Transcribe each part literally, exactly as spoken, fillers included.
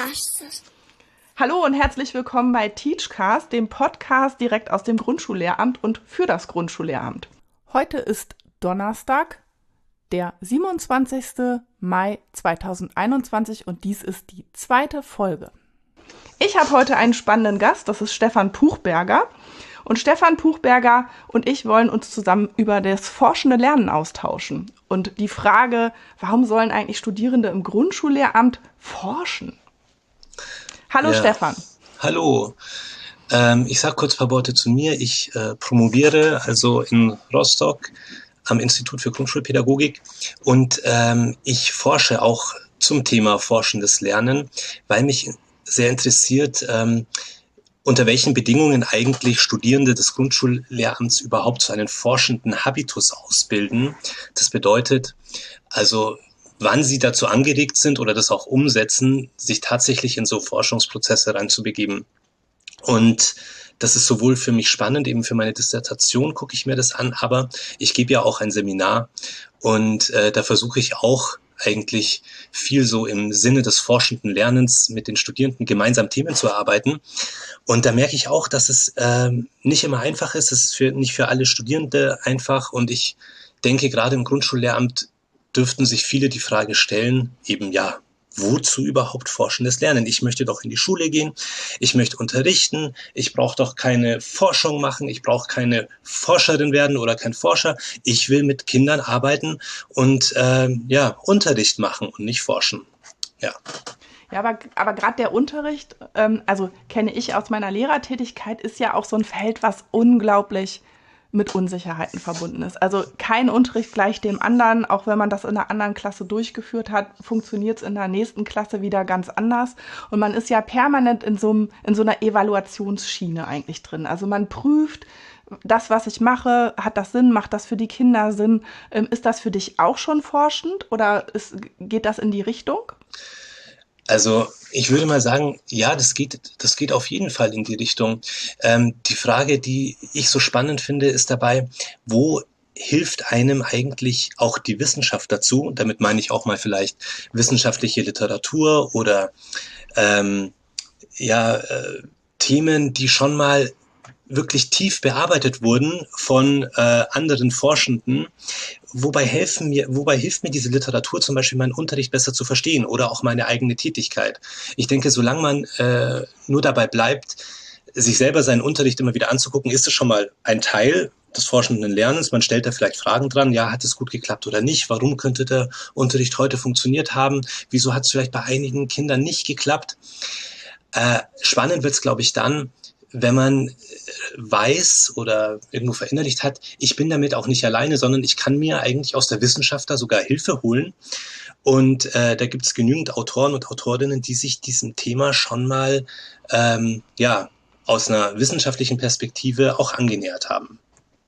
Teachcast. Hallo und herzlich willkommen bei Teachcast, dem Podcast direkt aus dem Grundschullehramt und für das Grundschullehramt. Heute ist Donnerstag, der siebenundzwanzigster Mai zweitausendeinundzwanzig und dies ist die zweite Folge. Ich habe heute einen spannenden Gast, das ist Stefan Puchberger. Und Stefan Puchberger und ich wollen uns zusammen über das forschende Lernen austauschen. Und die Frage, warum sollen eigentlich Studierende im Grundschullehramt forschen? Hallo Ja. Stefan. Hallo. Ähm, ich sage kurz ein paar Worte zu mir. Ich äh, promoviere also in Rostock am Institut für Grundschulpädagogik und ähm, ich forsche auch zum Thema forschendes Lernen, weil mich sehr interessiert, ähm, unter welchen Bedingungen eigentlich Studierende des Grundschullehramts überhaupt so einen forschenden Habitus ausbilden. Das bedeutet also, wann sie dazu angeregt sind oder das auch umsetzen, sich tatsächlich in so Forschungsprozesse reinzubegeben. Und das ist sowohl für mich spannend, eben für meine Dissertation gucke ich mir das an, aber ich gebe ja auch ein Seminar und äh, da versuche ich auch eigentlich viel so im Sinne des forschenden Lernens mit den Studierenden gemeinsam Themen zu erarbeiten. Und da merke ich auch, dass es ähm, nicht immer einfach ist. Es ist für, nicht für alle Studierende einfach. Und ich denke, gerade im Grundschullehramt dürften sich viele die Frage stellen, eben ja, wozu überhaupt forschendes Lernen? Ich möchte doch in die Schule gehen, ich möchte unterrichten, ich brauche doch keine Forschung machen, ich brauche keine Forscherin werden oder kein Forscher. Ich will mit Kindern arbeiten und ähm, ja, Unterricht machen und nicht forschen. Ja. Ja, aber, aber gerade der Unterricht, ähm, also kenne ich aus meiner Lehrertätigkeit, ist ja auch so ein Feld, was unglaublich mit Unsicherheiten verbunden ist. Also kein Unterricht gleich dem anderen, auch wenn man das in einer anderen Klasse durchgeführt hat, funktioniert es in der nächsten Klasse wieder ganz anders. Und man ist ja permanent in so, einem, in so einer Evaluationsschiene eigentlich drin. Also man prüft, das, was ich mache, hat das Sinn, macht das für die Kinder Sinn? Ähm, ist das für dich auch schon forschend oder ist, geht das in die Richtung? Also ich würde mal sagen, ja, das geht, das geht auf jeden Fall in die Richtung. Ähm, die Frage, die ich so spannend finde, ist dabei, wo hilft einem eigentlich auch die Wissenschaft dazu? Und damit meine ich auch mal vielleicht wissenschaftliche Literatur oder ähm, ja äh, Themen, die schon mal wirklich tief bearbeitet wurden von äh, anderen Forschenden. Wobei helfen mir, wobei hilft mir diese Literatur zum Beispiel, meinen Unterricht besser zu verstehen oder auch meine eigene Tätigkeit. Ich denke, solange man äh, nur dabei bleibt, sich selber seinen Unterricht immer wieder anzugucken, ist es schon mal ein Teil des forschenden Lernens. Man stellt da vielleicht Fragen dran. Ja, hat es gut geklappt oder nicht? Warum könnte der Unterricht heute funktioniert haben? Wieso hat es vielleicht bei einigen Kindern nicht geklappt? Äh, spannend wird es, glaube ich, dann, wenn man weiß oder irgendwo verinnerlicht hat, ich bin damit auch nicht alleine, sondern ich kann mir eigentlich aus der Wissenschaft da sogar Hilfe holen. Und äh, da gibt es genügend Autoren und Autorinnen, die sich diesem Thema schon mal ähm, ja, aus einer wissenschaftlichen Perspektive auch angenähert haben.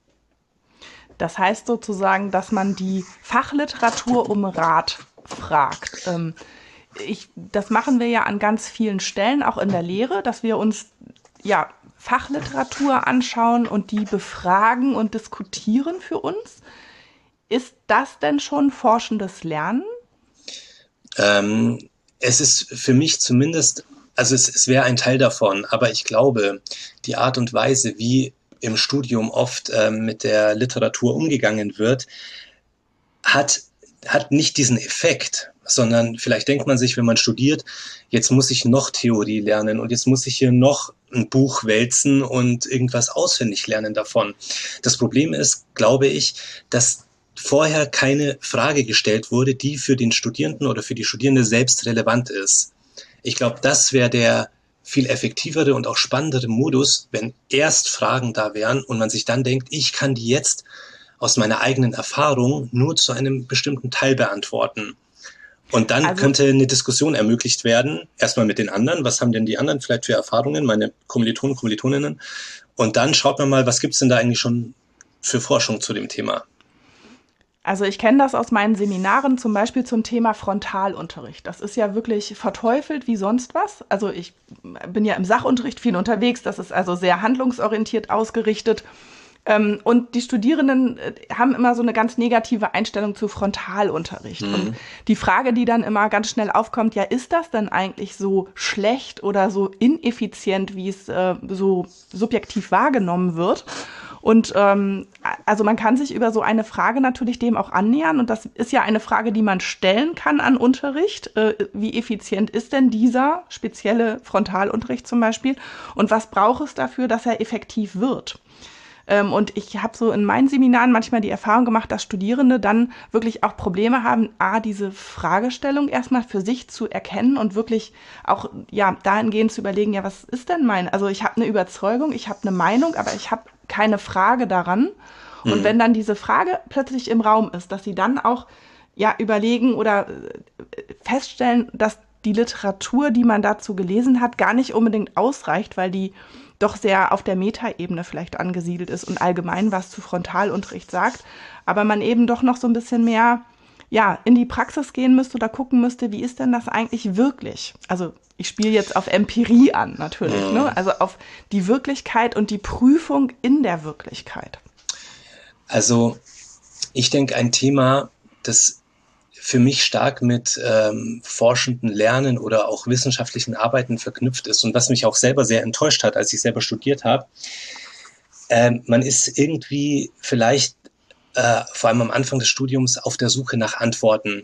Das heißt sozusagen, dass man die Fachliteratur um Rat fragt. Ähm, ich, das machen wir ja an ganz vielen Stellen, auch in der Lehre, dass wir uns ja Fachliteratur anschauen und die befragen und diskutieren für uns. Ist das denn schon forschendes Lernen? Ähm, es ist für mich zumindest, also es, es wäre ein Teil davon, aber ich glaube, die Art und Weise, wie im Studium oft ähm, mit der Literatur umgegangen wird, hat, hat nicht diesen Effekt, sondern vielleicht denkt man sich, wenn man studiert, jetzt muss ich noch Theorie lernen und jetzt muss ich hier noch ein Buch wälzen und irgendwas auswendig lernen davon. Das Problem ist, glaube ich, dass vorher keine Frage gestellt wurde, die für den Studierenden oder für die Studierende selbst relevant ist. Ich glaube, das wäre der viel effektivere und auch spannendere Modus, wenn erst Fragen da wären und man sich dann denkt, ich kann die jetzt aus meiner eigenen Erfahrung nur zu einem bestimmten Teil beantworten. Und dann also, könnte eine Diskussion ermöglicht werden, erstmal mit den anderen, was haben denn die anderen vielleicht für Erfahrungen, meine Kommilitonen, Kommilitoninnen, und dann schaut man mal, was gibt's denn da eigentlich schon für Forschung zu dem Thema. Also ich kenne das aus meinen Seminaren, zum Beispiel zum Thema Frontalunterricht. Das ist ja wirklich verteufelt wie sonst was. Also ich bin ja im Sachunterricht viel unterwegs, das ist also sehr handlungsorientiert ausgerichtet. Ähm, und die Studierenden äh, haben immer so eine ganz negative Einstellung zu Frontalunterricht. Mhm. Und die Frage, die dann immer ganz schnell aufkommt, ja, ist das denn eigentlich so schlecht oder so ineffizient, wie es äh, so subjektiv wahrgenommen wird? Und ähm, also man kann sich über so eine Frage natürlich dem auch annähern. Und das ist ja eine Frage, die man stellen kann an Unterricht. Äh, wie effizient ist denn dieser spezielle Frontalunterricht zum Beispiel? Und was braucht es dafür, dass er effektiv wird? Ähm, und ich habe so in meinen Seminaren manchmal die Erfahrung gemacht, dass Studierende dann wirklich auch Probleme haben, a, diese Fragestellung erstmal für sich zu erkennen und wirklich auch ja dahingehend zu überlegen, ja, was ist denn mein? Also ich habe eine Überzeugung, ich habe eine Meinung, aber ich habe keine Frage daran. Mhm. Und wenn dann diese Frage plötzlich im Raum ist, dass sie dann auch ja überlegen oder feststellen, dass die Literatur, die man dazu gelesen hat, gar nicht unbedingt ausreicht, weil die doch sehr auf der Metaebene vielleicht angesiedelt ist und allgemein was zu Frontalunterricht sagt, aber man eben doch noch so ein bisschen mehr ja, in die Praxis gehen müsste oder gucken müsste, wie ist denn das eigentlich wirklich? Also ich spiele jetzt auf Empirie an, natürlich, mhm. ne? Also auf die Wirklichkeit und die Prüfung in der Wirklichkeit. Also ich denke, ein Thema, das für mich stark mit ähm, forschenden Lernen oder auch wissenschaftlichen Arbeiten verknüpft ist und was mich auch selber sehr enttäuscht hat, als ich selber studiert habe. Ähm, man ist irgendwie vielleicht äh, vor allem am Anfang des Studiums auf der Suche nach Antworten.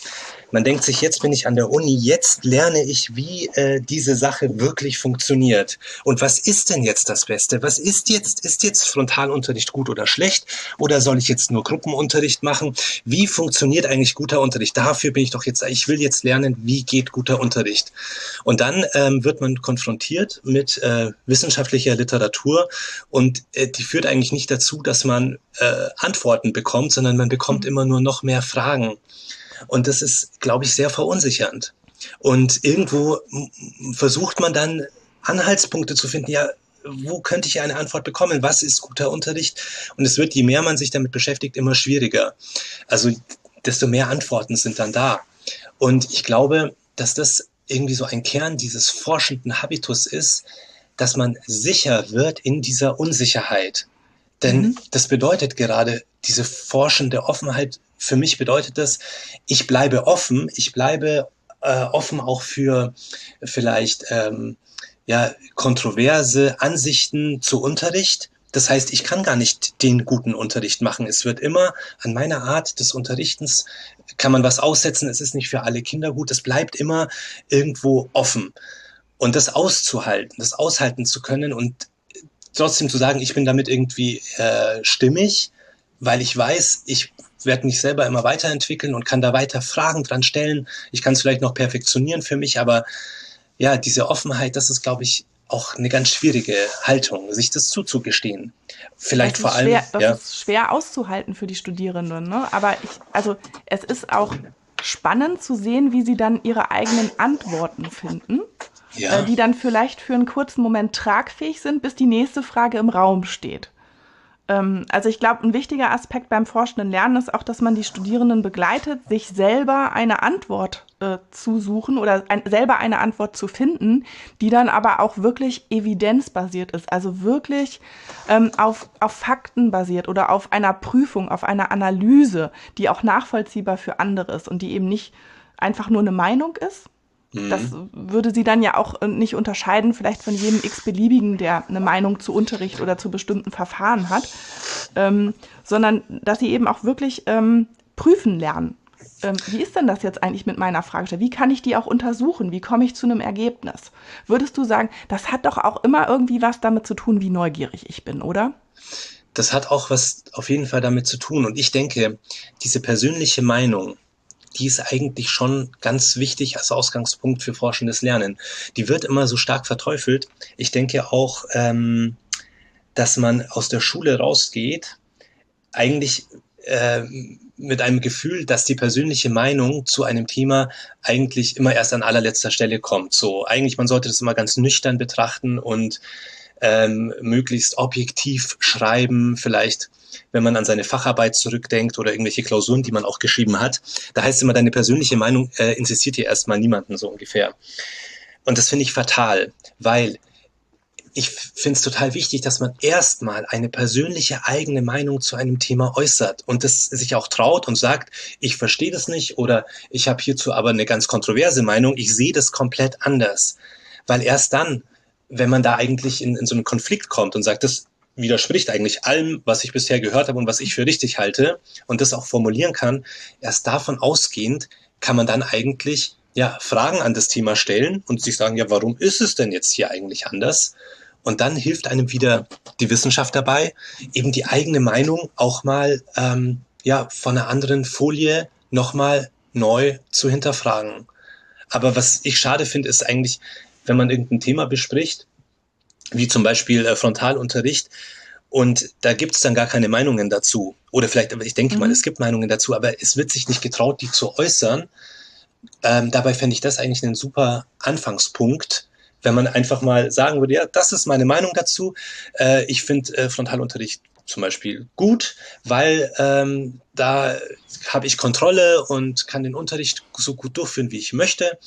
Man denkt sich, jetzt bin ich an der Uni, jetzt lerne ich, wie äh, diese Sache wirklich funktioniert. Und was ist denn jetzt das Beste? Was ist jetzt, ist jetzt Frontalunterricht gut oder schlecht? Oder soll ich jetzt nur Gruppenunterricht machen? Wie funktioniert eigentlich guter Unterricht? Dafür bin ich doch jetzt, ich will jetzt lernen, wie geht guter Unterricht? Und dann ähm, wird man konfrontiert mit äh, wissenschaftlicher Literatur und äh, die führt eigentlich nicht dazu, dass man äh, Antworten bekommt, sondern man bekommt mhm. immer nur noch mehr Fragen. Und das ist, glaube ich, sehr verunsichernd. Und irgendwo versucht man dann Anhaltspunkte zu finden, ja, wo könnte ich eine Antwort bekommen? Was ist guter Unterricht? Und es wird, je mehr man sich damit beschäftigt, immer schwieriger. Also desto mehr Antworten sind dann da. Und ich glaube, dass das irgendwie so ein Kern dieses forschenden Habitus ist, dass man sicher wird in dieser Unsicherheit. Denn mhm. das bedeutet gerade, diese forschende Offenheit, für mich bedeutet das, ich bleibe offen, ich bleibe äh, offen auch für vielleicht ähm, ja, kontroverse Ansichten zu Unterricht. Das heißt, ich kann gar nicht den guten Unterricht machen. Es wird immer an meiner Art des Unterrichtens, kann man was aussetzen, es ist nicht für alle Kinder gut, es bleibt immer irgendwo offen. Und das auszuhalten, das aushalten zu können und trotzdem zu sagen, ich bin damit irgendwie äh, stimmig, weil ich weiß, ich werde mich selber immer weiterentwickeln und kann da weiter Fragen dran stellen. Ich kann es vielleicht noch perfektionieren für mich, aber ja, diese Offenheit, das ist, glaube ich, auch eine ganz schwierige Haltung, sich das zuzugestehen. Vielleicht vor allem. Schwer, das ja. ist schwer auszuhalten für die Studierenden, ne? Aber ich, also es ist auch spannend zu sehen, wie sie dann ihre eigenen Antworten finden. Ja. Die dann vielleicht für einen kurzen Moment tragfähig sind, bis die nächste Frage im Raum steht. Ähm, also ich glaube, ein wichtiger Aspekt beim forschenden Lernen ist auch, dass man die Studierenden begleitet, sich selber eine Antwort äh, zu suchen oder ein, selber eine Antwort zu finden, die dann aber auch wirklich evidenzbasiert ist, also wirklich ähm, auf, auf Fakten basiert oder auf einer Prüfung, auf einer Analyse, die auch nachvollziehbar für andere ist und die eben nicht einfach nur eine Meinung ist. Das würde sie dann ja auch nicht unterscheiden, vielleicht von jedem x-beliebigen, der eine Meinung zu Unterricht oder zu bestimmten Verfahren hat, ähm, sondern dass sie eben auch wirklich ähm, prüfen lernen. Ähm, wie ist denn das jetzt eigentlich mit meiner Frage? Wie kann ich die auch untersuchen? Wie komme ich zu einem Ergebnis? Würdest du sagen, das hat doch auch immer irgendwie was damit zu tun, wie neugierig ich bin, oder? Das hat auch was auf jeden Fall damit zu tun. Und ich denke, diese persönliche Meinung, die ist eigentlich schon ganz wichtig als Ausgangspunkt für forschendes Lernen. Die wird immer so stark verteufelt. Ich denke auch, ähm, dass man aus der Schule rausgeht, eigentlich äh, mit einem Gefühl, dass die persönliche Meinung zu einem Thema eigentlich immer erst an allerletzter Stelle kommt. So, eigentlich, man sollte das immer ganz nüchtern betrachten und ähm, möglichst objektiv schreiben, vielleicht wenn man an seine Facharbeit zurückdenkt oder irgendwelche Klausuren, die man auch geschrieben hat. Da heißt immer, deine persönliche Meinung äh, interessiert hier erstmal niemanden, so ungefähr. Und das finde ich fatal, weil ich finde es total wichtig, dass man erstmal eine persönliche eigene Meinung zu einem Thema äußert und das sich auch traut und sagt, ich verstehe das nicht oder ich habe hierzu aber eine ganz kontroverse Meinung, ich sehe das komplett anders. Weil erst dann, wenn man da eigentlich in, in so einen Konflikt kommt und sagt, das widerspricht eigentlich allem, was ich bisher gehört habe und was ich für richtig halte und das auch formulieren kann, erst davon ausgehend kann man dann eigentlich ja Fragen an das Thema stellen und sich sagen, ja, warum ist es denn jetzt hier eigentlich anders? Und dann hilft einem wieder die Wissenschaft dabei, eben die eigene Meinung auch mal ähm, ja von einer anderen Folie nochmal neu zu hinterfragen. Aber was ich schade finde, ist eigentlich, wenn man irgendein Thema bespricht, wie zum Beispiel äh, Frontalunterricht, und da gibt es dann gar keine Meinungen dazu. Oder vielleicht, aber ich denke mhm. mal, es gibt Meinungen dazu, aber es wird sich nicht getraut, die zu äußern. Ähm, dabei fände ich das eigentlich einen super Anfangspunkt, wenn man einfach mal sagen würde, ja, das ist meine Meinung dazu. Äh, ich finde äh, Frontalunterricht zum Beispiel gut, weil ähm, da habe ich Kontrolle und kann den Unterricht so gut durchführen, wie ich möchte.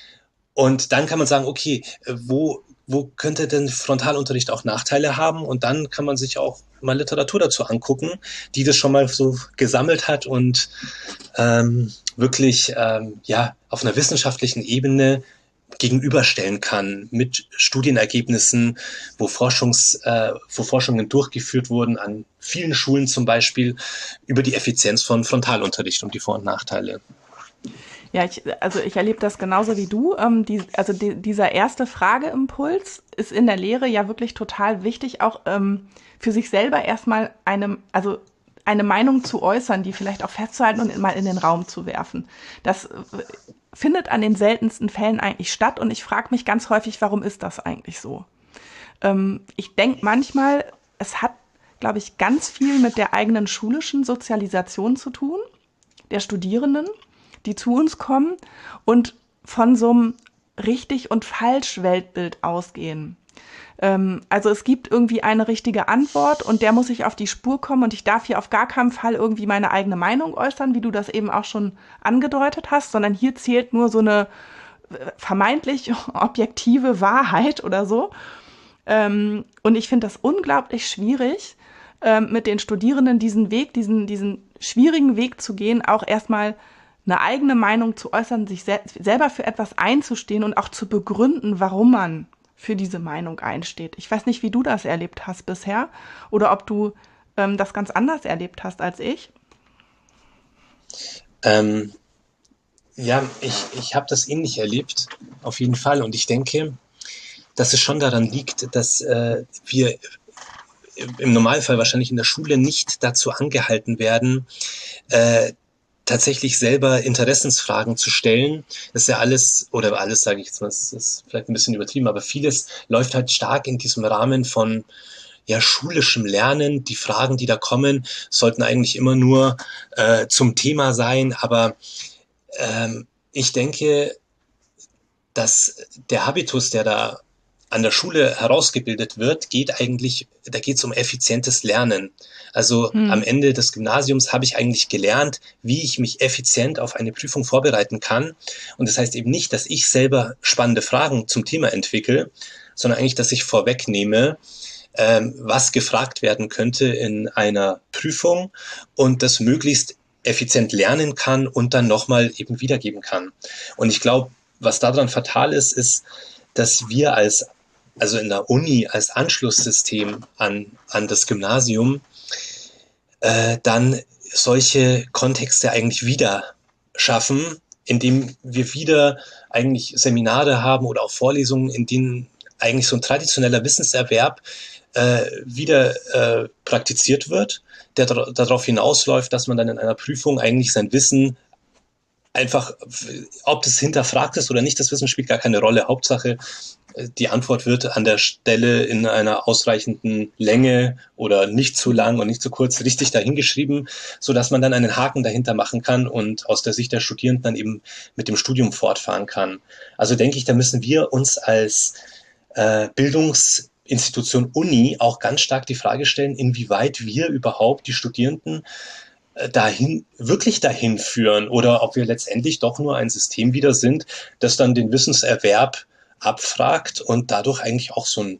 Und dann kann man sagen, okay, wo, wo könnte denn Frontalunterricht auch Nachteile haben? Und dann kann man sich auch mal Literatur dazu angucken, die das schon mal so gesammelt hat und ähm, wirklich ähm, ja auf einer wissenschaftlichen Ebene gegenüberstellen kann mit Studienergebnissen, wo Forschungs, äh, wo Forschungen durchgeführt wurden an vielen Schulen zum Beispiel über die Effizienz von Frontalunterricht und die Vor- und Nachteile. Ja, ich, also ich erlebe das genauso wie du. Ähm, die, also die, dieser erste Frageimpuls ist in der Lehre ja wirklich total wichtig, auch ähm, für sich selber erstmal eine, also eine Meinung zu äußern, die vielleicht auch festzuhalten und mal in den Raum zu werfen. Das findet an den seltensten Fällen eigentlich statt und ich frage mich ganz häufig, warum ist das eigentlich so? Ähm, ich denke manchmal, es hat, glaube ich, ganz viel mit der eigenen schulischen Sozialisation zu tun, der Studierenden, die zu uns kommen und von so einem richtig und falsch Weltbild ausgehen. Ähm, also es gibt irgendwie eine richtige Antwort und der muss ich auf die Spur kommen und ich darf hier auf gar keinen Fall irgendwie meine eigene Meinung äußern, wie du das eben auch schon angedeutet hast, sondern hier zählt nur so eine vermeintlich objektive Wahrheit oder so. Ähm, und ich finde das unglaublich schwierig, ähm, mit den Studierenden diesen Weg, diesen, diesen schwierigen Weg zu gehen, auch erstmal eine eigene Meinung zu äußern, sich sel- selber für etwas einzustehen und auch zu begründen, warum man für diese Meinung einsteht. Ich weiß nicht, wie du das erlebt hast bisher oder ob du ähm, das ganz anders erlebt hast als ich. Ähm, ja, ich, ich habe das ähnlich erlebt, auf jeden Fall. Und ich denke, dass es schon daran liegt, dass äh, wir im Normalfall wahrscheinlich in der Schule nicht dazu angehalten werden, äh, tatsächlich selber Interessensfragen zu stellen. Das ist ja alles, oder alles sage ich jetzt mal, das ist vielleicht ein bisschen übertrieben, aber vieles läuft halt stark in diesem Rahmen von ja, schulischem Lernen. Die Fragen, die da kommen, sollten eigentlich immer nur äh, zum Thema sein, aber ähm, ich denke, dass der Habitus, der da an der Schule herausgebildet wird, geht eigentlich, da geht es um effizientes Lernen. Also hm. am Ende des Gymnasiums habe ich eigentlich gelernt, wie ich mich effizient auf eine Prüfung vorbereiten kann. Und das heißt eben nicht, dass ich selber spannende Fragen zum Thema entwickle, sondern eigentlich, dass ich vorwegnehme, ähm, was gefragt werden könnte in einer Prüfung und das möglichst effizient lernen kann und dann nochmal eben wiedergeben kann. Und ich glaube, was daran fatal ist, ist, dass wir als, also in der Uni als Anschlusssystem an, an das Gymnasium äh, dann solche Kontexte eigentlich wieder schaffen, indem wir wieder eigentlich Seminare haben oder auch Vorlesungen, in denen eigentlich so ein traditioneller Wissenserwerb äh, wieder äh, praktiziert wird, der dr- darauf hinausläuft, dass man dann in einer Prüfung eigentlich sein Wissen einfach, ob das hinterfragt ist oder nicht, das Wissen spielt gar keine Rolle. Hauptsache, die Antwort wird an der Stelle in einer ausreichenden Länge oder nicht zu lang und nicht zu kurz richtig dahingeschrieben, so dass man dann einen Haken dahinter machen kann und aus der Sicht der Studierenden dann eben mit dem Studium fortfahren kann. Also denke ich, da müssen wir uns als äh, Bildungsinstitution Uni auch ganz stark die Frage stellen, inwieweit wir überhaupt die Studierenden dahin, wirklich dahin führen oder ob wir letztendlich doch nur ein System wieder sind, das dann den Wissenserwerb abfragt und dadurch eigentlich auch so ein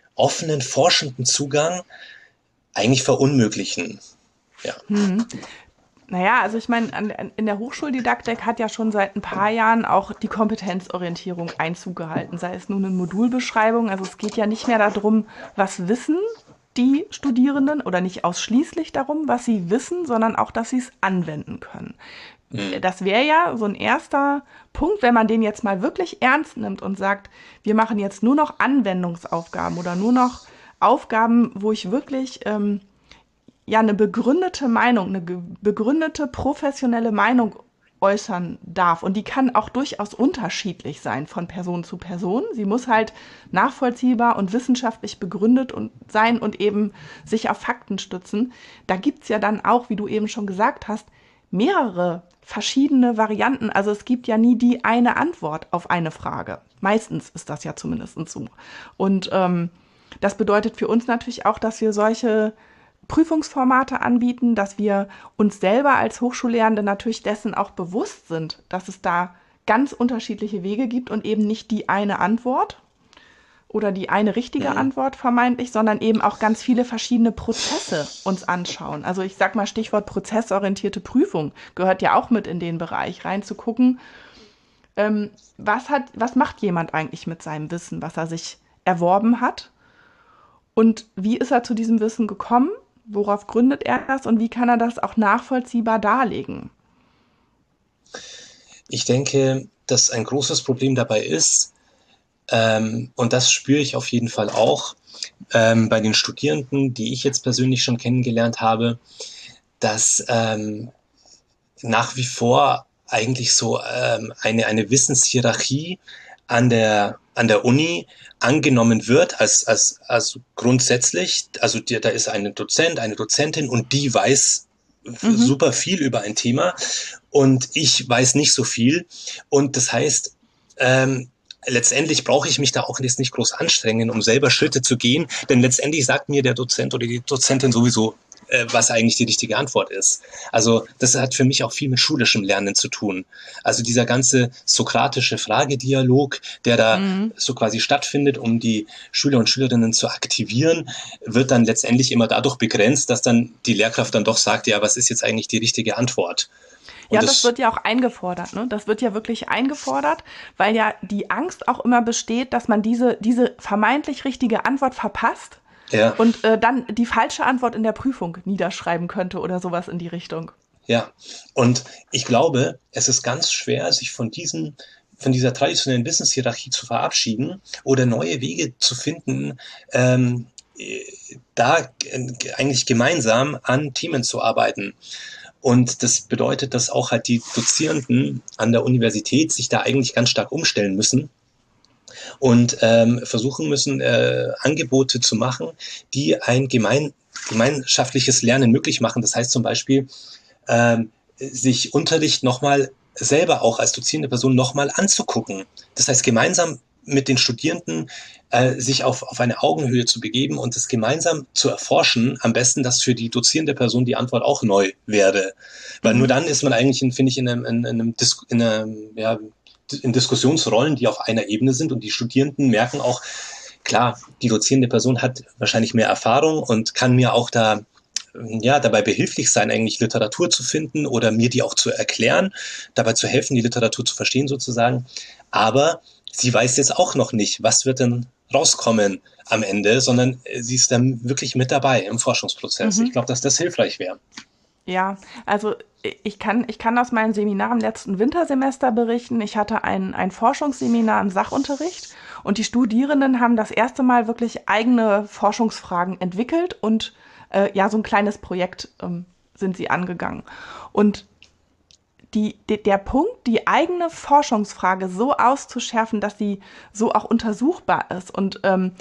offenen, forschenden Zugang eigentlich verunmöglichen. Ja. Hm. Naja, also ich meine, in der Hochschuldidaktik hat ja schon seit ein paar Jahren auch die Kompetenzorientierung Einzug gehalten, sei es nun in Modulbeschreibung. Also es geht ja nicht mehr darum, was wissen die Studierenden oder nicht ausschließlich darum, was sie wissen, sondern auch, dass sie es anwenden können. Mhm. Das wäre ja so ein erster Punkt, wenn man den jetzt mal wirklich ernst nimmt und sagt, wir machen jetzt nur noch Anwendungsaufgaben oder nur noch Aufgaben, wo ich wirklich ähm, ja eine begründete Meinung, eine begründete professionelle Meinung äußern darf. Und die kann auch durchaus unterschiedlich sein von Person zu Person. Sie muss halt nachvollziehbar und wissenschaftlich begründet und sein und eben sich auf Fakten stützen. Da gibt's ja dann auch, wie du eben schon gesagt hast, mehrere verschiedene Varianten. Also es gibt ja nie die eine Antwort auf eine Frage. Meistens ist das ja zumindest so. Und ähm, das bedeutet für uns natürlich auch, dass wir solche Prüfungsformate anbieten, dass wir uns selber als Hochschullehrende natürlich dessen auch bewusst sind, dass es da ganz unterschiedliche Wege gibt und eben nicht die eine Antwort oder die eine richtige mhm. Antwort vermeintlich, sondern eben auch ganz viele verschiedene Prozesse uns anschauen. Also ich sag mal Stichwort prozessorientierte Prüfung gehört ja auch mit in den Bereich rein zu gucken, ähm, was hat, was macht jemand eigentlich mit seinem Wissen, was er sich erworben hat und wie ist er zu diesem Wissen gekommen? Worauf gründet er das und wie kann er das auch nachvollziehbar darlegen? Ich denke, dass ein großes Problem dabei ist, ähm, und das spüre ich auf jeden Fall auch ähm, bei den Studierenden, die ich jetzt persönlich schon kennengelernt habe, dass ähm, nach wie vor eigentlich so ähm, eine, eine Wissenshierarchie an der, an der Uni angenommen wird als, als, als grundsätzlich, also die, da ist ein Dozent, eine Dozentin und die weiß mhm. super viel über ein Thema und ich weiß nicht so viel und das heißt, ähm, letztendlich brauche ich mich da auch jetzt nicht groß anstrengen, um selber Schritte zu gehen, denn letztendlich sagt mir der Dozent oder die Dozentin sowieso, was eigentlich die richtige Antwort ist. Also das hat für mich auch viel mit schulischem Lernen zu tun. Also dieser ganze sokratische Fragedialog, der da mhm. so quasi stattfindet, um die Schüler und Schülerinnen zu aktivieren, wird dann letztendlich immer dadurch begrenzt, dass dann die Lehrkraft dann doch sagt, ja, was ist jetzt eigentlich die richtige Antwort? Und ja, das, das wird ja auch eingefordert, ne? Das wird ja wirklich eingefordert, weil ja die Angst auch immer besteht, dass man diese, diese vermeintlich richtige Antwort verpasst. Ja. Und äh, dann die falsche Antwort in der Prüfung niederschreiben könnte oder sowas in die Richtung. Ja, und ich glaube, es ist ganz schwer, sich von diesen, von dieser traditionellen Wissenshierarchie zu verabschieden oder neue Wege zu finden, ähm, da eigentlich gemeinsam an Themen zu arbeiten. Und das bedeutet, dass auch halt die Dozierenden an der Universität sich da eigentlich ganz stark umstellen müssen. Und ähm, versuchen müssen, äh, Angebote zu machen, die ein gemein, gemeinschaftliches Lernen möglich machen. Das heißt zum Beispiel, ähm, sich Unterricht nochmal selber auch als dozierende Person nochmal anzugucken. Das heißt, gemeinsam mit den Studierenden äh, sich auf, auf eine Augenhöhe zu begeben und es gemeinsam zu erforschen. Am besten, dass für die dozierende Person die Antwort auch neu wäre. Weil mhm. nur dann ist man eigentlich, finde ich, in einem, in einem, Dis- in einem ja, in Diskussionsrollen, die auf einer Ebene sind und die Studierenden merken auch, klar, die dozierende Person hat wahrscheinlich mehr Erfahrung und kann mir auch da ja dabei behilflich sein, eigentlich Literatur zu finden oder mir die auch zu erklären, dabei zu helfen, die Literatur zu verstehen sozusagen. Aber sie weiß jetzt auch noch nicht, was wird denn rauskommen am Ende, sondern sie ist dann wirklich mit dabei im Forschungsprozess. Mhm. Ich glaube, dass das hilfreich wäre. Ja, also ich kann, ich kann aus meinem Seminar im letzten Wintersemester berichten. Ich hatte ein, ein Forschungsseminar im Sachunterricht und die Studierenden haben das erste Mal wirklich eigene Forschungsfragen entwickelt und äh, ja, so ein kleines Projekt ähm, sind sie angegangen. Und die, de, der Punkt, die eigene Forschungsfrage so auszuschärfen, dass sie so auch untersuchbar ist und ähm,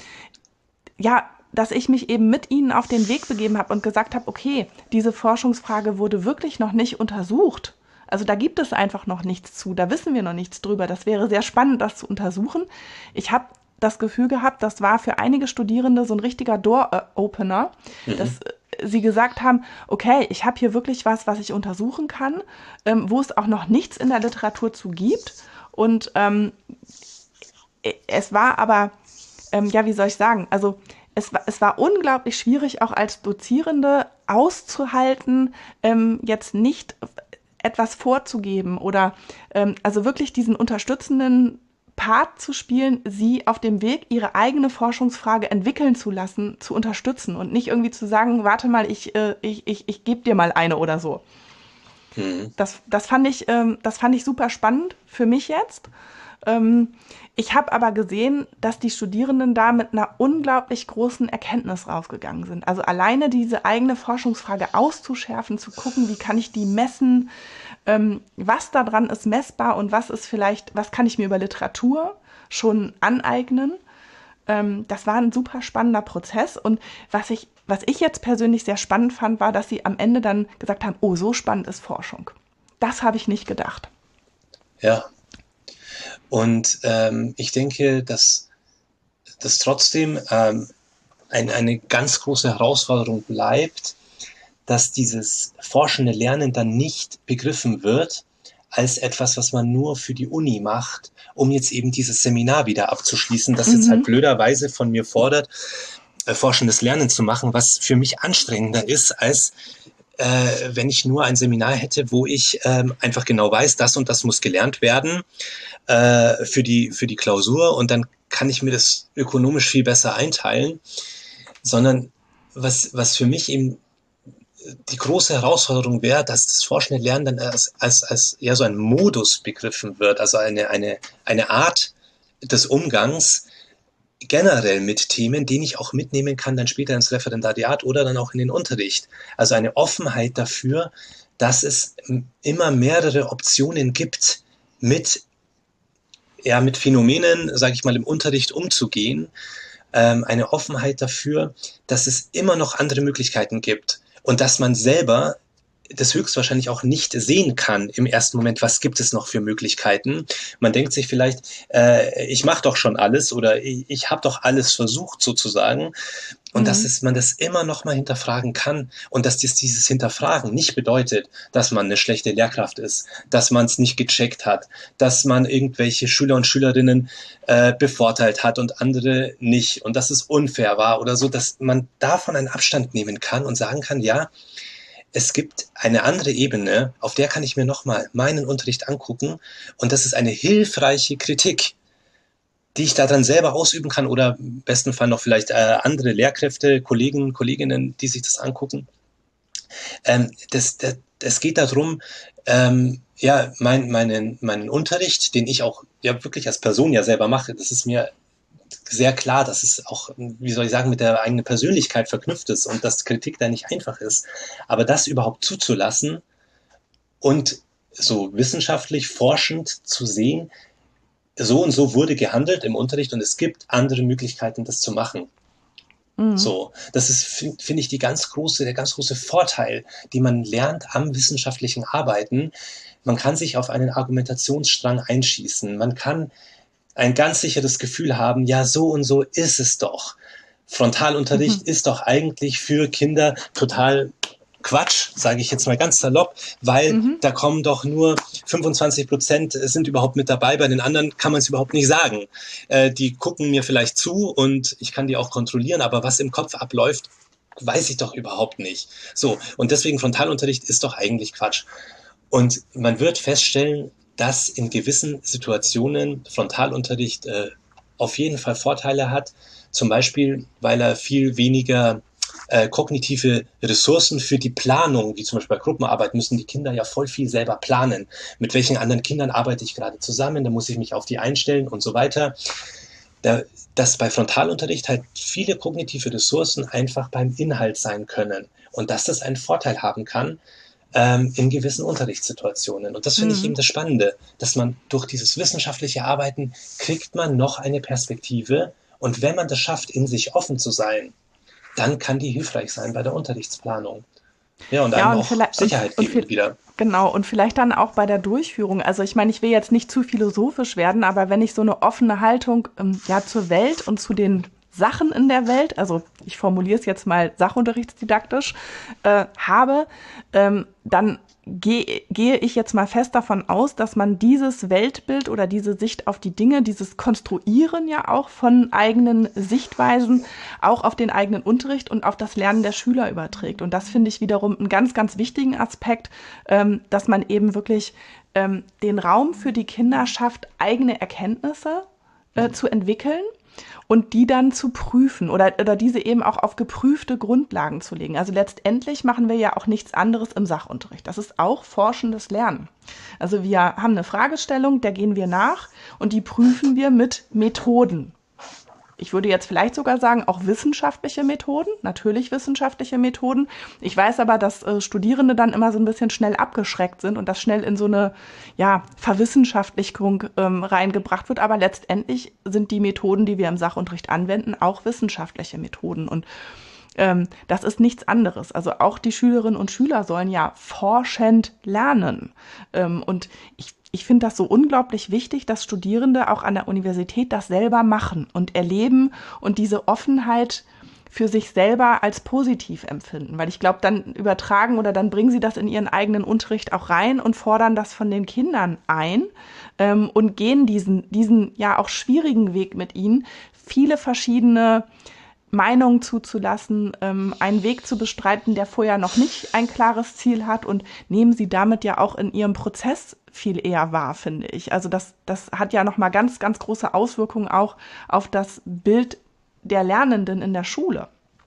ja, dass ich mich eben mit ihnen auf den Weg begeben habe und gesagt habe, okay, diese Forschungsfrage wurde wirklich noch nicht untersucht. Also da gibt es einfach noch nichts zu, da wissen wir noch nichts drüber. Das wäre sehr spannend, das zu untersuchen. Ich habe das Gefühl gehabt, das war für einige Studierende so ein richtiger Door-Opener, mhm. dass sie gesagt haben, okay, ich habe hier wirklich was, was ich untersuchen kann, ähm, wo es auch noch nichts in der Literatur zu gibt. Und ähm, es war aber, ähm, ja, wie soll ich sagen, also es war, es war unglaublich schwierig, auch als Dozierende auszuhalten, ähm, jetzt nicht etwas vorzugeben oder ähm, also wirklich diesen unterstützenden Part zu spielen, sie auf dem Weg, ihre eigene Forschungsfrage entwickeln zu lassen, zu unterstützen und nicht irgendwie zu sagen, warte mal, ich, äh, ich, ich, ich gebe dir mal eine oder so. Mhm. Das, das, fand ich, ähm, das fand ich super spannend für mich jetzt. Ähm, ich habe aber gesehen, dass die Studierenden da mit einer unglaublich großen Erkenntnis rausgegangen sind. Also alleine diese eigene Forschungsfrage auszuschärfen, zu gucken, wie kann ich die messen, ähm, was daran ist messbar und was ist vielleicht, was kann ich mir über Literatur schon aneignen. Ähm, das war ein super spannender Prozess. Und was ich, was ich jetzt persönlich sehr spannend fand, war, dass sie am Ende dann gesagt haben, oh, so spannend ist Forschung. Das habe ich nicht gedacht. Ja, und ähm, ich denke, dass das trotzdem ähm, ein, eine ganz große Herausforderung bleibt, dass dieses forschende Lernen dann nicht begriffen wird als etwas, was man nur für die Uni macht, um jetzt eben dieses Seminar wieder abzuschließen, das jetzt halt Mhm. blöderweise von mir fordert, äh, forschendes Lernen zu machen, was für mich anstrengender ist, als äh, wenn ich nur ein Seminar hätte, wo ich ähm, einfach genau weiß, das und das muss gelernt werden äh, für die, für die Klausur und dann kann ich mir das ökonomisch viel besser einteilen, sondern was, was für mich eben die große Herausforderung wäre, dass das forschende Lernen dann als, als, als eher so ein Modus begriffen wird, also eine, eine, eine Art des Umgangs generell mit Themen, den ich auch mitnehmen kann, dann später ins Referendariat oder dann auch in den Unterricht. Also eine Offenheit dafür, dass es immer mehrere Optionen gibt, mit, ja, mit Phänomenen, sage ich mal, im Unterricht umzugehen. Ähm, eine Offenheit dafür, dass es immer noch andere Möglichkeiten gibt und dass man selber das höchstwahrscheinlich auch nicht sehen kann im ersten Moment, was gibt es noch für Möglichkeiten. Man denkt sich vielleicht, äh, ich mache doch schon alles oder ich, ich habe doch alles versucht sozusagen. Und dass Mhm. es, man das immer noch mal hinterfragen kann und dass dies, dieses Hinterfragen nicht bedeutet, dass man eine schlechte Lehrkraft ist, dass man es nicht gecheckt hat, dass man irgendwelche Schüler und Schülerinnen äh, bevorteilt hat und andere nicht und dass es unfair war oder so, dass man davon einen Abstand nehmen kann und sagen kann, ja, es gibt eine andere Ebene, auf der kann ich mir nochmal meinen Unterricht angucken und das ist eine hilfreiche Kritik, die ich da dann selber ausüben kann oder im besten Fall noch vielleicht äh, andere Lehrkräfte, Kollegen, Kolleginnen, die sich das angucken. Ähm, das, das, das geht darum, ähm, ja, mein, meinen, meinen Unterricht, den ich auch ja wirklich als Person ja selber mache, das ist mir sehr klar, dass es auch, wie soll ich sagen, mit der eigenen Persönlichkeit verknüpft ist und dass Kritik da nicht einfach ist. Aber das überhaupt zuzulassen und so wissenschaftlich forschend zu sehen, so und so wurde gehandelt im Unterricht und es gibt andere Möglichkeiten, das zu machen. Mhm. So, das ist, finde find ich, die ganz große, der ganz große Vorteil, den man lernt am wissenschaftlichen Arbeiten. Man kann sich auf einen Argumentationsstrang einschießen. Man kann ein ganz sicheres Gefühl haben, ja, so und so ist es doch. Frontalunterricht Mhm. ist doch eigentlich für Kinder total Quatsch, sage ich jetzt mal ganz salopp, weil Mhm. da kommen doch nur fünfundzwanzig Prozent sind überhaupt mit dabei, bei den anderen kann man es überhaupt nicht sagen. Äh, die gucken mir vielleicht zu und ich kann die auch kontrollieren, aber was im Kopf abläuft, weiß ich doch überhaupt nicht. So, und deswegen Frontalunterricht ist doch eigentlich Quatsch. Und man wird feststellen, dass in gewissen Situationen Frontalunterricht äh, auf jeden Fall Vorteile hat, zum Beispiel, weil er viel weniger äh, kognitive Ressourcen für die Planung, wie zum Beispiel bei Gruppenarbeit, müssen die Kinder ja voll viel selber planen. Mit welchen anderen Kindern arbeite ich gerade zusammen, da muss ich mich auf die einstellen und so weiter. Da, dass bei Frontalunterricht halt viele kognitive Ressourcen einfach beim Inhalt sein können und dass das einen Vorteil haben kann, ähm, in gewissen Unterrichtssituationen. Und das finde ich eben Mhm. das Spannende, dass man durch dieses wissenschaftliche Arbeiten kriegt man noch eine Perspektive und wenn man das schafft, in sich offen zu sein, dann kann die hilfreich sein bei der Unterrichtsplanung. Ja, und Ja, einem und auch vielleicht, und, Sicherheit und geben viel, wieder. genau, und vielleicht dann auch bei der Durchführung. Also ich meine, ich will jetzt nicht zu philosophisch werden, aber wenn ich so eine offene Haltung ähm, ja zur Welt und zu den Sachen in der Welt, also ich formuliere es jetzt mal sachunterrichtsdidaktisch, äh, habe, ähm, dann gehe, gehe ich jetzt mal fest davon aus, dass man dieses Weltbild oder diese Sicht auf die Dinge, dieses Konstruieren ja auch von eigenen Sichtweisen auch auf den eigenen Unterricht und auf das Lernen der Schüler überträgt. Und das finde ich wiederum einen ganz, ganz wichtigen Aspekt, ähm, dass man eben wirklich ähm, den Raum für die Kinder schafft, eigene Erkenntnisse äh, zu entwickeln und die dann zu prüfen oder, oder diese eben auch auf geprüfte Grundlagen zu legen. Also letztendlich machen wir ja auch nichts anderes im Sachunterricht. Das ist auch forschendes Lernen. Also wir haben eine Fragestellung, der gehen wir nach und die prüfen wir mit Methoden. Ich würde jetzt vielleicht sogar sagen, auch wissenschaftliche Methoden, natürlich wissenschaftliche Methoden. Ich weiß aber, dass äh, Studierende dann immer so ein bisschen schnell abgeschreckt sind und das schnell in so eine ja, Verwissenschaftlichung ähm, reingebracht wird. Aber letztendlich sind die Methoden, die wir im Sachunterricht anwenden, auch wissenschaftliche Methoden. Und ähm, das ist nichts anderes. Also auch die Schülerinnen und Schüler sollen ja forschend lernen. Ähm, und ich Ich finde das so unglaublich wichtig, dass Studierende auch an der Universität das selber machen und erleben und diese Offenheit für sich selber als positiv empfinden. Weil ich glaube, dann übertragen oder dann bringen sie das in ihren eigenen Unterricht auch rein und fordern das von den Kindern ein ähm, und gehen diesen, diesen ja auch schwierigen Weg mit ihnen, viele verschiedene Meinungen zuzulassen, ähm, einen Weg zu bestreiten, der vorher noch nicht ein klares Ziel hat und nehmen sie damit ja auch in ihrem Prozess viel eher wahr, finde ich. Also das, das hat ja nochmal ganz, ganz große Auswirkungen auch auf das Bild der Lernenden in der Schule.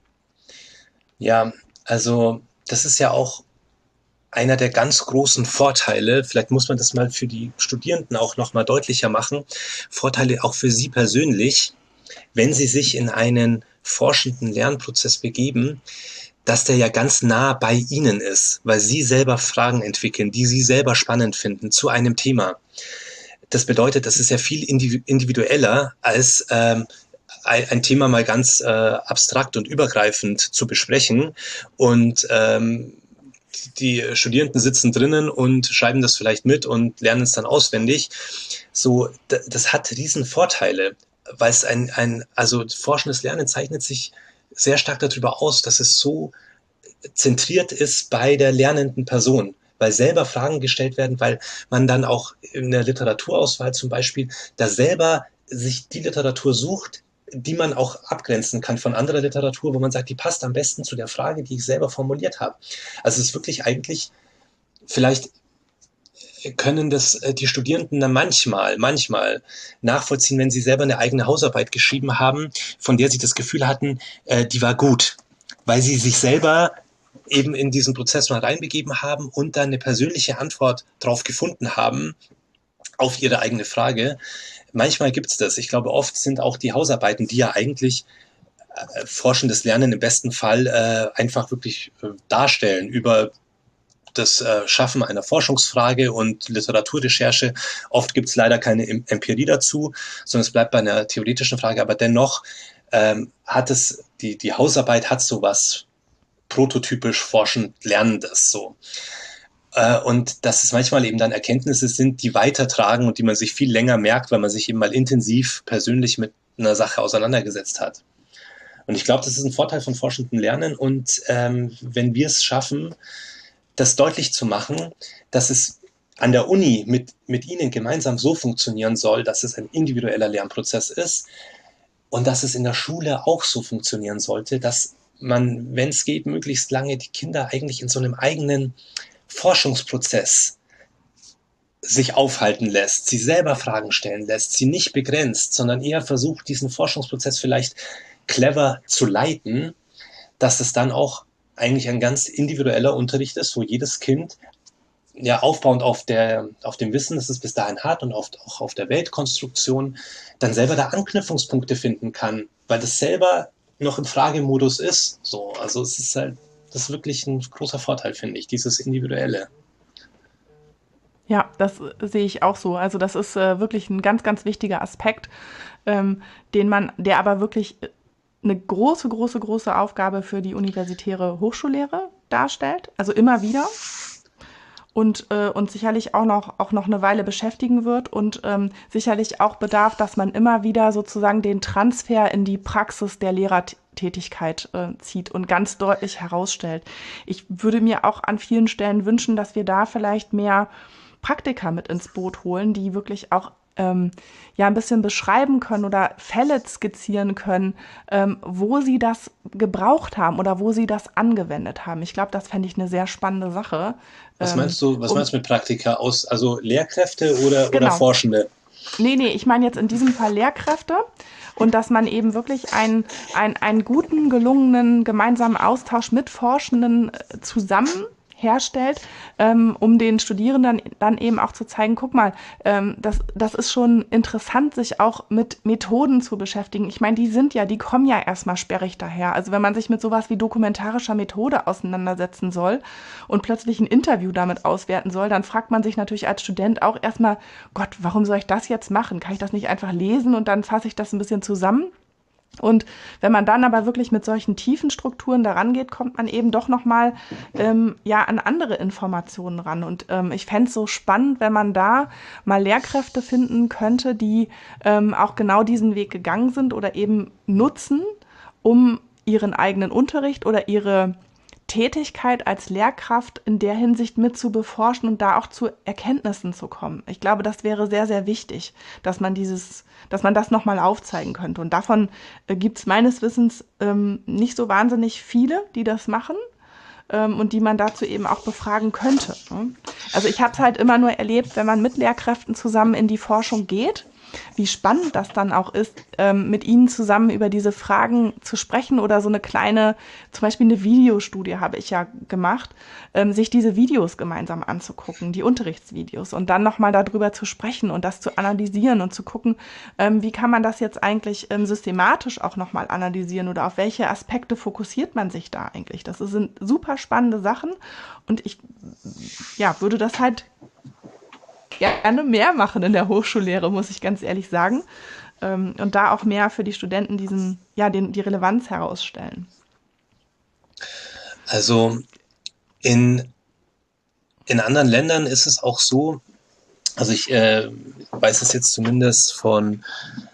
Ja, also das ist ja auch einer der ganz großen Vorteile, vielleicht muss man das mal für die Studierenden auch nochmal deutlicher machen, Vorteile auch für sie persönlich, wenn sie sich in einen forschenden Lernprozess begeben, dass der ja ganz nah bei ihnen ist, weil sie selber Fragen entwickeln, die sie selber spannend finden zu einem Thema. Das bedeutet, das ist ja viel individueller als ähm, ein Thema mal ganz äh, abstrakt und übergreifend zu besprechen und ähm, die Studierenden sitzen drinnen und schreiben das vielleicht mit und lernen es dann auswendig. So, das hat riesen Vorteile, weil es ein, ein, also forschendes Lernen zeichnet sich sehr stark darüber aus, dass es so zentriert ist bei der lernenden Person, weil selber Fragen gestellt werden, weil man dann auch in der Literaturauswahl zum Beispiel da selber sich die Literatur sucht, die man auch abgrenzen kann von anderer Literatur, wo man sagt, die passt am besten zu der Frage, die ich selber formuliert habe. Also es ist wirklich eigentlich, vielleicht können das die Studierenden dann manchmal, manchmal nachvollziehen, wenn sie selber eine eigene Hausarbeit geschrieben haben, von der sie das Gefühl hatten, äh, die war gut, weil sie sich selber eben in diesen Prozess mal reinbegeben haben und dann eine persönliche Antwort drauf gefunden haben auf ihre eigene Frage. Manchmal gibt's das. Ich glaube, oft sind auch die Hausarbeiten, die ja eigentlich äh, forschendes Lernen im besten Fall äh, einfach wirklich äh, darstellen über das äh, Schaffen einer Forschungsfrage und Literaturrecherche. Oft gibt es leider keine Empirie dazu, sondern es bleibt bei einer theoretischen Frage. Aber dennoch ähm, hat es, die, die Hausarbeit hat sowas prototypisch forschend Lernendes so. Äh, und dass es manchmal eben dann Erkenntnisse sind, die weitertragen und die man sich viel länger merkt, weil man sich eben mal intensiv persönlich mit einer Sache auseinandergesetzt hat. Und ich glaube, das ist ein Vorteil von forschendem Lernen. Und ähm, wenn wir es schaffen, das deutlich zu machen, dass es an der Uni mit, mit Ihnen gemeinsam so funktionieren soll, dass es ein individueller Lernprozess ist und dass es in der Schule auch so funktionieren sollte, dass man, wenn es geht, möglichst lange die Kinder eigentlich in so einem eigenen Forschungsprozess sich aufhalten lässt, sie selber Fragen stellen lässt, sie nicht begrenzt, sondern eher versucht, diesen Forschungsprozess vielleicht clever zu leiten, dass es dann auch eigentlich ein ganz individueller Unterricht ist, wo jedes Kind ja aufbauend auf der, auf dem Wissen, das es bis dahin hat und auf, auch auf der Weltkonstruktion dann selber da Anknüpfungspunkte finden kann, weil das selber noch im Fragemodus ist. So, also es ist halt, das ist wirklich ein großer Vorteil, finde ich, dieses Individuelle. Ja, das sehe ich auch so. Also das ist äh, wirklich ein ganz, ganz wichtiger Aspekt, ähm, den man, der aber wirklich eine große, große, große Aufgabe für die universitäre Hochschullehre darstellt. Also immer wieder. Und, äh, und sicherlich auch noch, auch noch eine Weile beschäftigen wird und ähm, sicherlich auch bedarf, dass man immer wieder sozusagen den Transfer in die Praxis der Lehrer Lehrtätigkeit äh, zieht und ganz deutlich herausstellt. Ich würde mir auch an vielen Stellen wünschen, dass wir da vielleicht mehr Praktiker mit ins Boot holen, die wirklich auch ähm, ja ein bisschen beschreiben können oder Fälle skizzieren können, ähm, wo sie das gebraucht haben oder wo sie das angewendet haben. Ich glaube, das fände ich eine sehr spannende Sache. Was Ähm, meinst du, was um, meinst du mit Praktika aus, also Lehrkräfte oder, genau. oder Forschende? Nee, nee, ich meine jetzt in diesem Fall Lehrkräfte und dass man eben wirklich einen, einen, einen guten, gelungenen gemeinsamen Austausch mit Forschenden äh, zusammen herstellt, ähm, um den Studierenden dann eben auch zu zeigen, guck mal, ähm, das, das ist schon interessant, sich auch mit Methoden zu beschäftigen. Ich meine, die sind ja, die kommen ja erstmal sperrig daher. Also wenn man sich mit sowas wie dokumentarischer Methode auseinandersetzen soll und plötzlich ein Interview damit auswerten soll, dann fragt man sich natürlich als Student auch erstmal, Gott, warum soll ich das jetzt machen? Kann ich das nicht einfach lesen und dann fasse ich das ein bisschen zusammen? Und wenn man dann aber wirklich mit solchen tiefen Strukturen daran geht, kommt man eben doch nochmal ähm, ja, an andere Informationen ran. Und ähm, ich fände es so spannend, wenn man da mal Lehrkräfte finden könnte, die ähm, auch genau diesen Weg gegangen sind oder eben nutzen, um ihren eigenen Unterricht oder ihre Tätigkeit als Lehrkraft in der Hinsicht mit zu beforschen und da auch zu Erkenntnissen zu kommen. Ich glaube, das wäre sehr, sehr wichtig, dass man dieses, dass man das nochmal aufzeigen könnte. Und davon äh, gibt es meines Wissens ähm, nicht so wahnsinnig viele, die das machen ähm, und die man dazu eben auch befragen könnte. Ne? Also ich habe es halt immer nur erlebt, wenn man mit Lehrkräften zusammen in die Forschung geht, wie spannend das dann auch ist, ähm, mit ihnen zusammen über diese Fragen zu sprechen oder so eine kleine, zum Beispiel eine Videostudie habe ich ja gemacht, ähm, sich diese Videos gemeinsam anzugucken, die Unterrichtsvideos und dann nochmal darüber zu sprechen und das zu analysieren und zu gucken, ähm, wie kann man das jetzt eigentlich ähm, systematisch auch nochmal analysieren oder auf welche Aspekte fokussiert man sich da eigentlich. Das sind super spannende Sachen und ich ja, würde das halt gerne mehr machen in der Hochschullehre, muss ich ganz ehrlich sagen. Und da auch mehr für die Studenten diesen, ja, den, die Relevanz herausstellen. Also in, in anderen Ländern ist es auch so, also ich äh, weiß es jetzt zumindest von,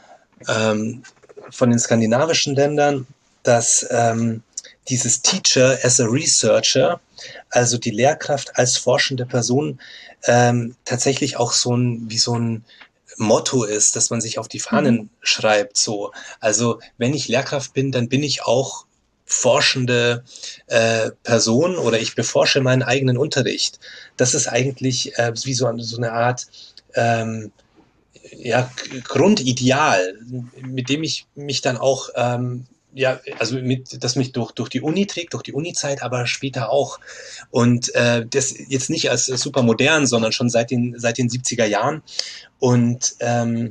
ähm, von den skandinavischen Ländern, dass ähm, dieses Teacher as a Researcher, also die Lehrkraft als forschende Person, ähm, tatsächlich auch so ein, wie so ein Motto ist, dass man sich auf die Fahnen mhm. schreibt. So, also wenn ich Lehrkraft bin, dann bin ich auch forschende äh, Person oder ich beforsche meinen eigenen Unterricht. Das ist eigentlich äh, wie so, so eine Art ähm, ja, Grundideal, mit dem ich mich dann auch ähm, ja, also mit, das mich durch, durch die Uni trägt, durch die Uni-Zeit, aber später auch. Und äh, das jetzt nicht als super modern, sondern schon seit den, seit den siebziger Jahren. Und ähm,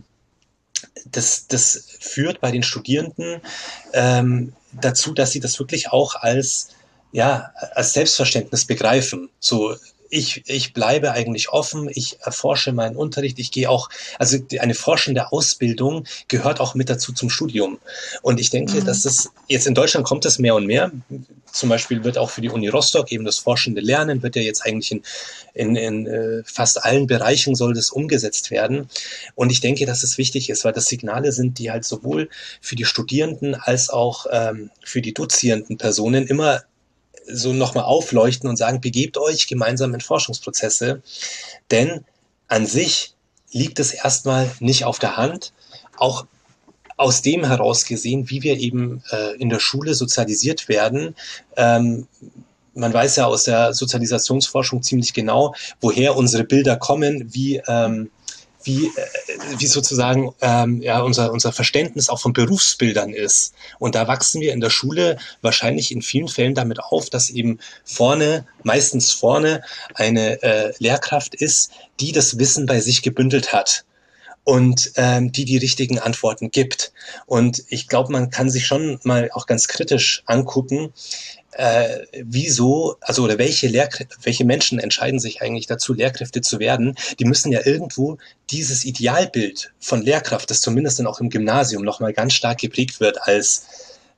das, das führt bei den Studierenden ähm, dazu, dass sie das wirklich auch als, ja, als Selbstverständnis begreifen. So, ich, ich bleibe eigentlich offen, ich erforsche meinen Unterricht, ich gehe auch, also eine forschende Ausbildung gehört auch mit dazu zum Studium. Und ich denke, mhm. dass das, jetzt in Deutschland kommt das mehr und mehr. Zum Beispiel wird auch für die Uni Rostock eben das forschende Lernen, wird ja jetzt eigentlich in, in, in äh, fast allen Bereichen soll das umgesetzt werden. Und ich denke, dass es wichtig ist, weil das Signale sind, die halt sowohl für die Studierenden als auch ähm, für die dozierenden Personen immer so nochmal aufleuchten und sagen, begebt euch gemeinsam in Forschungsprozesse, denn an sich liegt es erstmal nicht auf der Hand, auch aus dem heraus gesehen, wie wir eben äh, in der Schule sozialisiert werden. Ähm, man weiß ja aus der Sozialisationsforschung ziemlich genau, woher unsere Bilder kommen, wie ähm, wie, wie sozusagen ähm, ja, unser, unser Verständnis auch von Berufsbildern ist. Und da wachsen wir in der Schule wahrscheinlich in vielen Fällen damit auf, dass eben vorne, meistens vorne, eine äh, Lehrkraft ist, die das Wissen bei sich gebündelt hat und ähm, die die richtigen Antworten gibt. Und ich glaube, man kann sich schon mal auch ganz kritisch angucken, äh, wieso, also oder welche Lehrkräfte, welche Menschen entscheiden sich eigentlich dazu, Lehrkräfte zu werden. Die müssen ja irgendwo dieses Idealbild von Lehrkraft, das zumindest dann auch im Gymnasium nochmal ganz stark geprägt wird als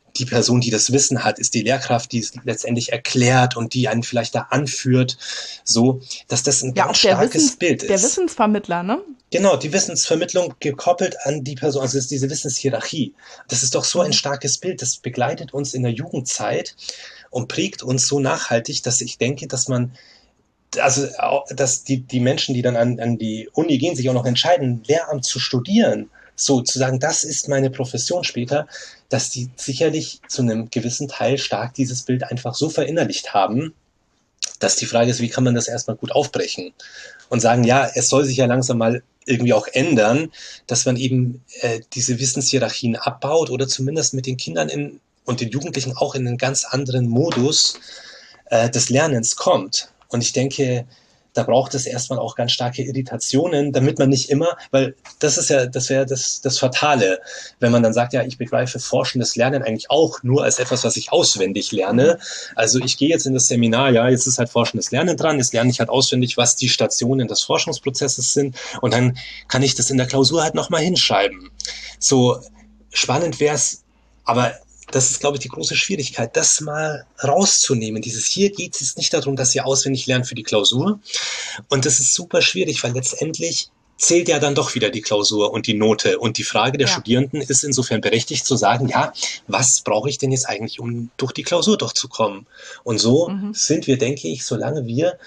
die Person, die das Wissen hat, ist die Lehrkraft, die es letztendlich erklärt und die einen vielleicht da anführt, so, dass das ein Ja, ganz auch der starkes Wissens, Bild ist. der Wissensvermittler, ne? Genau, die Wissensvermittlung gekoppelt an die Person, also es ist diese Wissenshierarchie. Das ist doch so ein starkes Bild, das begleitet uns in der Jugendzeit und prägt uns so nachhaltig, dass ich denke, dass man, also dass die, die Menschen, die dann an, an die Uni gehen, sich auch noch entscheiden, Lehramt zu studieren, so zu sagen, das ist meine Profession später, dass die sicherlich zu einem gewissen Teil stark dieses Bild einfach so verinnerlicht haben, dass die Frage ist, wie kann man das erstmal gut aufbrechen und sagen, ja, es soll sich ja langsam mal irgendwie auch ändern, dass man eben äh, diese Wissenshierarchien abbaut oder zumindest mit den Kindern in, und den Jugendlichen auch in einen ganz anderen Modus äh, des Lernens kommt. Und ich denke, da braucht es erstmal auch ganz starke Irritationen, damit man nicht immer, weil das ist ja, das wäre das, das Fatale, wenn man dann sagt, ja, ich begreife forschendes Lernen eigentlich auch nur als etwas, was ich auswendig lerne. Also ich gehe jetzt in das Seminar, ja, jetzt ist halt forschendes Lernen dran, jetzt lerne ich halt auswendig, was die Stationen des Forschungsprozesses sind und dann kann ich das in der Klausur halt nochmal hinschreiben. So spannend wäre es, aber das ist, glaube ich, die große Schwierigkeit, das mal rauszunehmen. Dieses hier geht es jetzt nicht darum, dass ihr auswendig lernt für die Klausur. Und das ist super schwierig, weil letztendlich zählt ja dann doch wieder die Klausur und die Note. Und die Frage der ja. Studierenden ist insofern berechtigt zu sagen, ja, was brauche ich denn jetzt eigentlich, um durch die Klausur durchzukommen? Und so mhm. sind wir, denke ich, solange wir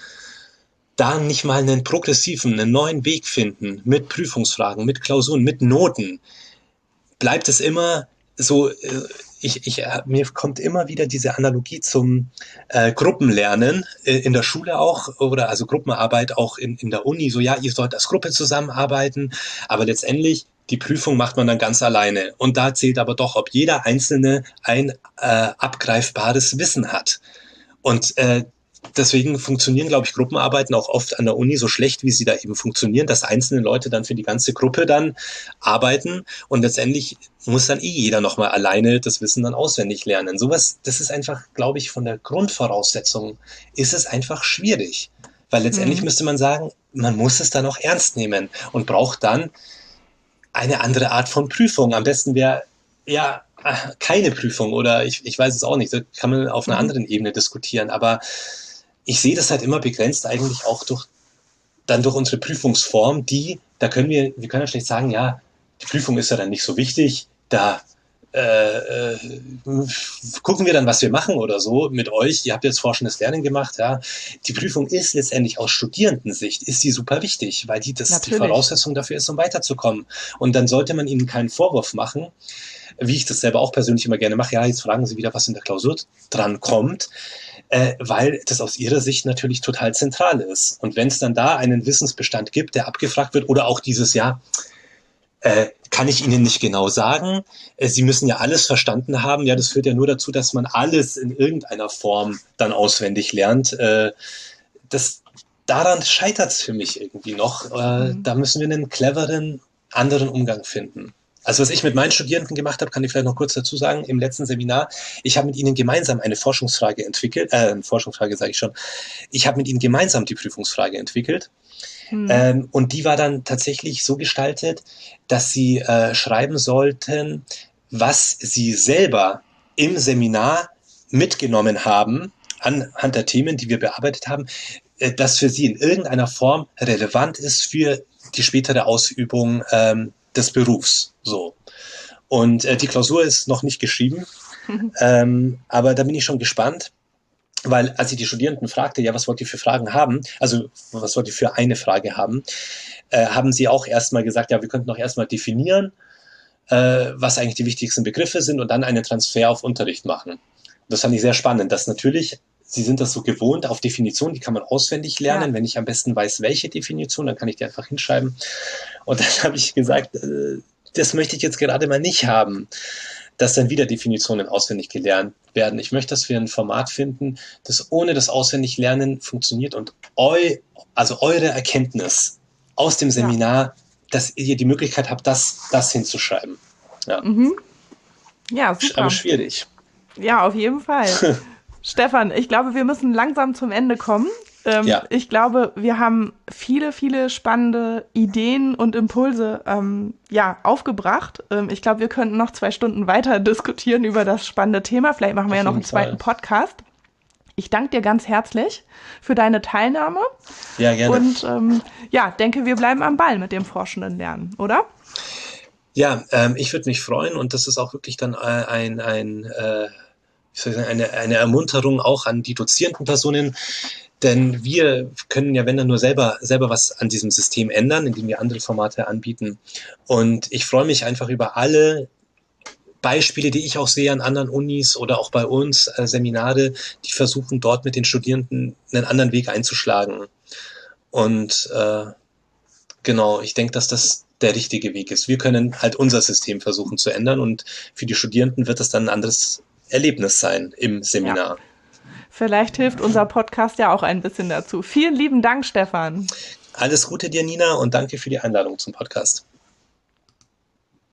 da nicht mal einen progressiven, einen neuen Weg finden, mit Prüfungsfragen, mit Klausuren, mit Noten, bleibt es immer so, ich, ich, mir kommt immer wieder diese Analogie zum äh, Gruppenlernen äh, in der Schule auch, oder also Gruppenarbeit auch in, in der Uni, so ja, ihr sollt als Gruppe zusammenarbeiten, aber letztendlich die Prüfung macht man dann ganz alleine. Und da zählt aber doch, ob jeder Einzelne ein äh, abgreifbares Wissen hat. Und äh, deswegen funktionieren, glaube ich, Gruppenarbeiten auch oft an der Uni so schlecht, wie sie da eben funktionieren, dass einzelne Leute dann für die ganze Gruppe dann arbeiten und letztendlich muss dann eh jeder nochmal alleine das Wissen dann auswendig lernen. Sowas, das ist einfach, glaube ich, von der Grundvoraussetzung ist es einfach schwierig, weil letztendlich mhm. müsste man sagen, man muss es dann auch ernst nehmen und braucht dann eine andere Art von Prüfung. Am besten wäre ja keine Prüfung oder ich, ich weiß es auch nicht, da kann man auf einer mhm. anderen Ebene diskutieren, aber ich sehe das halt immer begrenzt eigentlich auch durch, dann durch unsere Prüfungsform, die, da können wir, wir können ja schlecht sagen, ja, die Prüfung ist ja dann nicht so wichtig, da äh, äh, gucken wir dann, was wir machen oder so mit euch, ihr habt jetzt forschendes Lernen gemacht, ja, die Prüfung ist letztendlich aus Studierendensicht, ist die super wichtig, weil die das die Voraussetzung dafür ist, um weiterzukommen. Und dann sollte man ihnen keinen Vorwurf machen, wie ich das selber auch persönlich immer gerne mache, ja, jetzt fragen Sie wieder, was in der Klausur dran kommt, äh, weil das aus Ihrer Sicht natürlich total zentral ist. Und wenn es dann da einen Wissensbestand gibt, der abgefragt wird oder auch dieses Jahr, äh, kann ich Ihnen nicht genau sagen, äh, Sie müssen ja alles verstanden haben, ja, das führt ja nur dazu, dass man alles in irgendeiner Form dann auswendig lernt. Äh, das, daran scheitert es für mich irgendwie noch. Äh, mhm. Da müssen wir einen cleveren, anderen Umgang finden. Also was ich mit meinen Studierenden gemacht habe, kann ich vielleicht noch kurz dazu sagen, im letzten Seminar, ich habe mit ihnen gemeinsam eine Forschungsfrage entwickelt, äh, eine Forschungsfrage sage ich schon, ich habe mit ihnen gemeinsam die Prüfungsfrage entwickelt hm. ähm, und die war dann tatsächlich so gestaltet, dass sie äh, schreiben sollten, was sie selber im Seminar mitgenommen haben, anhand der Themen, die wir bearbeitet haben, äh, das für sie in irgendeiner Form relevant ist für die spätere Ausübung ähm, des Berufs, so. Und äh, die Klausur ist noch nicht geschrieben, ähm, aber da bin ich schon gespannt, weil als ich die Studierenden fragte, ja, was wollt ihr für Fragen haben, also was wollt ihr für eine Frage haben, äh, haben sie auch erstmal gesagt, ja, wir könnten noch erstmal definieren, äh, was eigentlich die wichtigsten Begriffe sind und dann einen Transfer auf Unterricht machen. Das fand ich sehr spannend, dass natürlich Sie sind das so gewohnt auf Definitionen, die kann man auswendig lernen. Ja. Wenn ich am besten weiß, welche Definition, dann kann ich die einfach hinschreiben. Und dann habe ich gesagt, äh, das möchte ich jetzt gerade mal nicht haben, dass dann wieder Definitionen auswendig gelernt werden. Ich möchte, dass wir ein Format finden, das ohne das Auswendiglernen funktioniert und eu, also eure Erkenntnis aus dem Seminar, ja. dass ihr die Möglichkeit habt, das, das hinzuschreiben. Ja, mhm. Ja, super. Aber schwierig. Ja, auf jeden Fall. Stefan, ich glaube, wir müssen langsam zum Ende kommen. Ähm, Ja. Ich glaube, wir haben viele, viele spannende Ideen und Impulse ähm, ja, aufgebracht. Ähm, ich glaube, wir könnten noch zwei Stunden weiter diskutieren über das spannende Thema. Vielleicht machen wir Auf ja noch jeden einen zweiten Fall. Podcast. Ich danke dir ganz herzlich für deine Teilnahme Ja, gerne. und ähm, ja, denke, wir bleiben am Ball mit dem forschenden Lernen, oder? Ja, ähm, ich würde mich freuen und das ist auch wirklich dann äh, ein, ein äh, wie soll ich sagen, eine, eine Ermunterung auch an die dozierenden Personen, denn wir können ja, wenn dann nur selber, selber was an diesem System ändern, indem wir andere Formate anbieten. Und ich freue mich einfach über alle Beispiele, die ich auch sehe an anderen Unis oder auch bei uns, äh, Seminare, die versuchen dort mit den Studierenden einen anderen Weg einzuschlagen. Und äh, genau, ich denke, dass das der richtige Weg ist. Wir können halt unser System versuchen zu ändern und für die Studierenden wird das dann ein anderes Erlebnis sein im Ja. Seminar. Vielleicht hilft unser Podcast ja auch ein bisschen dazu. Vielen lieben Dank, Stefan. Alles Gute dir, Nina, und danke für die Einladung zum Podcast.